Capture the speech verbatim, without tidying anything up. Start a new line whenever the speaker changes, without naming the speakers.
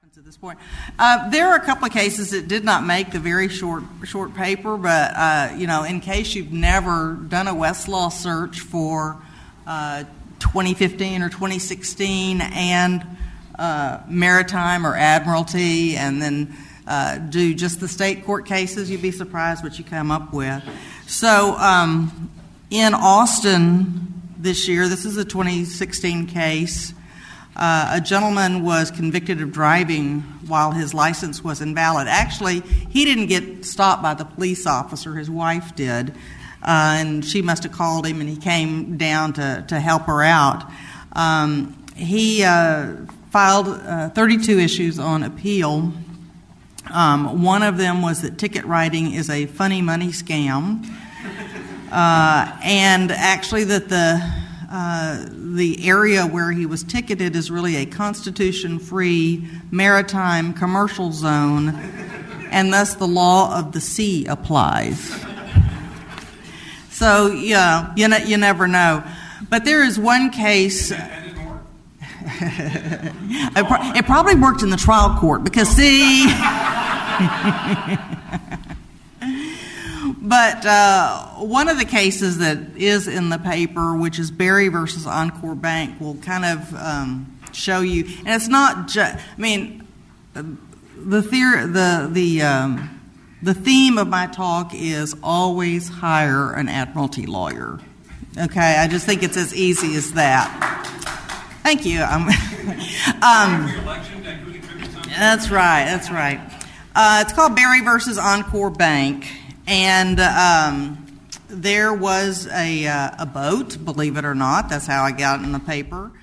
At this point, uh, there are a couple of cases that did not make the very short short paper, but uh, you know, in case you've never done a Westlaw search for uh, twenty fifteen or twenty sixteen and uh, maritime or admiralty, and then uh, do just the state court cases, you'd be surprised what you come up with. So, um, in Austin this year, this is a twenty sixteen case. Uh, a gentleman was convicted of driving while his license was invalid. Actually, he didn't get stopped by the police officer. His wife did, uh, and she must have called him, and he came down to, to help her out. Um, he uh, filed uh, thirty-two issues on appeal. Um, one of them was that ticket writing is a funny money scam, uh, and actually that the Uh, the area where he was ticketed is really a Constitution-free maritime commercial zone, and thus the law of the sea applies. So, yeah, you, know, you never know. But there is one case.
That didn't work.
it, pro- it probably worked in the trial court because, see. But uh, one of the cases that is in the paper, which is Berry versus Encore Bank, will kind of um, show you. And it's not just. I mean, the theory, the the um, the theme of my talk is always hire an admiralty lawyer. Okay, I just think it's as easy as that. Thank you. Um, um, that's right. That's right. Uh, it's called Berry versus Encore Bank. And um, there was a, uh, a boat, believe it or not. That's how I got it in the paper.